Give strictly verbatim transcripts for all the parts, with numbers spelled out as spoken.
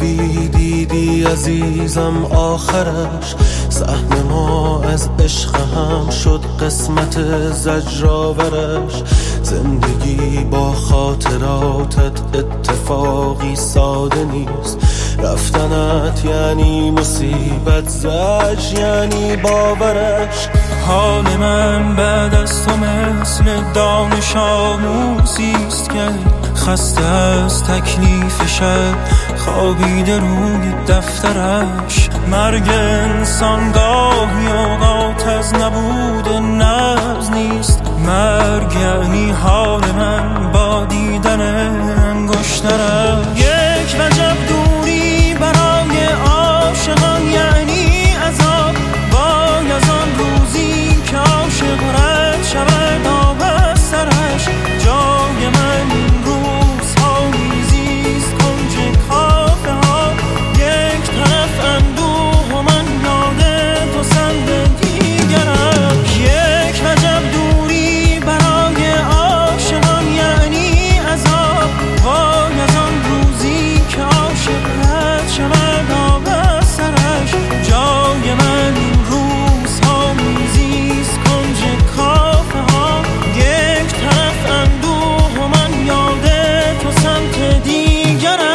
خوبی دیدی عزیزم آخرش، سهم ما از عشق هم شد قسمت زجرآورش. زندگی با خاطراتت اتفاقی ساده نیست، رفتنت یعنی مصیبت، زج یعنی باورش. حال من بعد از تو مثل دانش آموزیست که خسته از تکلیف شب خوابیده روی دفترش. مرگ انسان گاهی اوقات از نبود نبض نیست، مرگ یعنی حال من با دیدن انگشترش. یک وجب دوری برای عاشقان یعنی عذاب، وای از آن روزی که عاشق رد شود آب از سرش. جای من این روزها میزیست کنج کافه ها، یک طرف اندوه و من یاد تو سمت دیگرم. یک وجب دوری برای عاشقان یعنی عذاب، وای از آن روزی که عاشق رد شود آب از سرش. جای من این روزها میزیست کنج کافه ها، یک طرف اندوه و من یاد تو سمت دیگرش.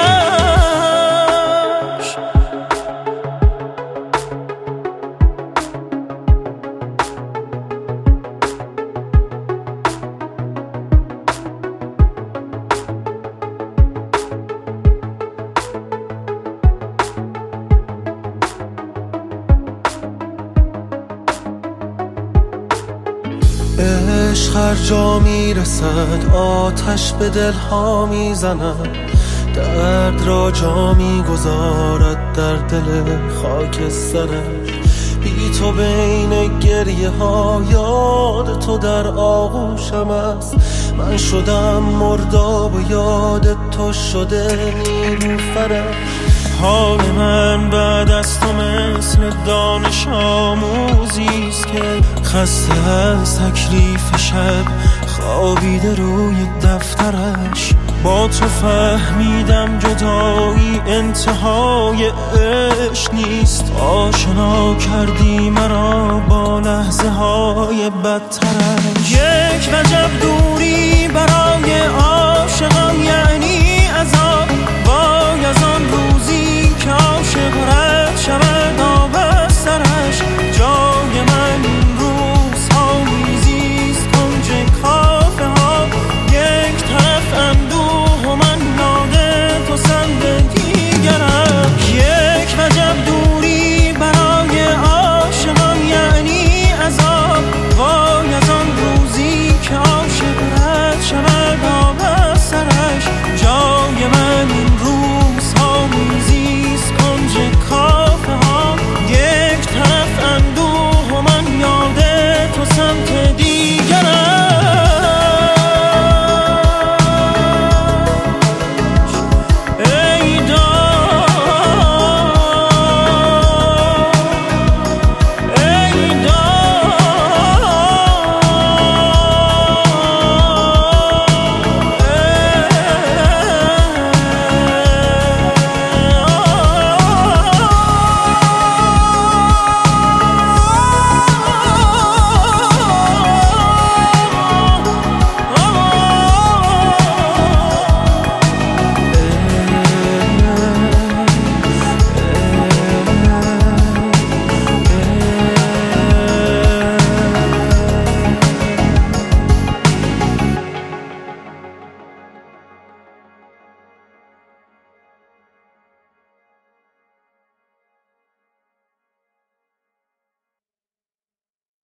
عشق هر جا میرسد آتش به دلها میزند، درد را جا میگذارد در دل خاک سرش. بی تو بین گریه ها یاد تو در آغوشم است، من شدم مرداب و یاد تو شده نیلوفرش. حال من بعد از تو مثل دانش آموزیست که خسته از تکلیف شب خوابیده روی دفترش. با تو فهمیدم جدایی انتهای عشق نیست، آشنا کردی مرا با لحظه های بدترش. یک وجب دوری برای عاشقان یعنی عذاب، وای از آن روزی که عاشق رد شود آب از سرش. جای من این روزها میزیست کنج کافه ها، یک طرف اندوه و من یاد تو سمت دیگرم. یک وجب دوری برای عاشقان یعنی عذاب، وای از آن روزی که عاشق رد شود آب از سرش. جای من این روزها میزیست کنج کافه ها، یک طرف اندوه و من یاد تو سمت دیگرم.